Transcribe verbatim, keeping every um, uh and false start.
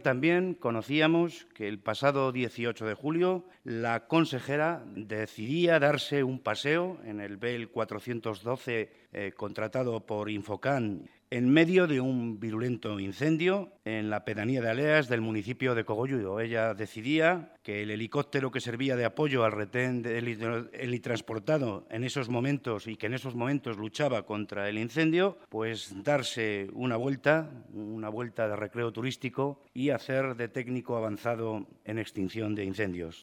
también conocíamos que el pasado dieciocho de julio la consejera decidía darse un paseo en el Bell cuatrocientos doce eh, contratado por Infocan en medio de un virulento incendio en la pedanía de Aleas del municipio de Cogolludo. Ella decidía que el helicóptero que servía de apoyo al retén helitransportado en esos momentos y que en esos momentos luchaba contra el incendio, pues darse una vuelta, una vuelta de recreo turístico y hacer de técnico avanzado en extinción de incendios.